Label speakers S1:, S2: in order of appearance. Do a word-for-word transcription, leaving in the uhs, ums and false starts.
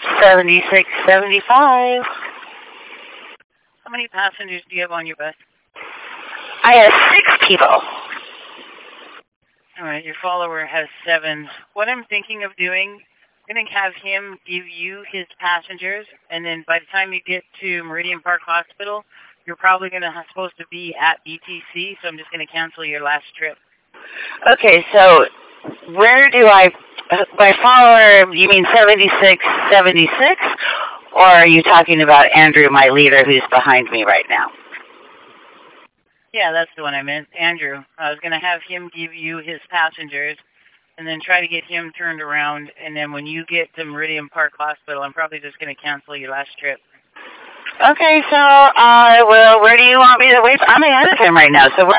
S1: seventy-six seventy-five.
S2: How many passengers do you have on your bus?
S1: I have six people.
S2: All right, your follower has seven. What I'm thinking of doing, I'm going to have him give you his passengers, and then by the time you get to Meridian Park Hospital, you're probably going to supposed to be at B T C, so I'm just going to cancel your last trip.
S1: Okay, so where do I, by follower, you mean seventy-six seventy-six, or are you talking about Andrew, my leader, who's behind me right now?
S2: Yeah, that's the one I meant, Andrew. I was going to have him give you his passengers and then try to get him turned around, and then when you get to Meridian Park Hospital, I'm probably just going to cancel your last trip.
S1: Okay, so, uh, well, where do you want me to wait? I'm ahead of him right now, so where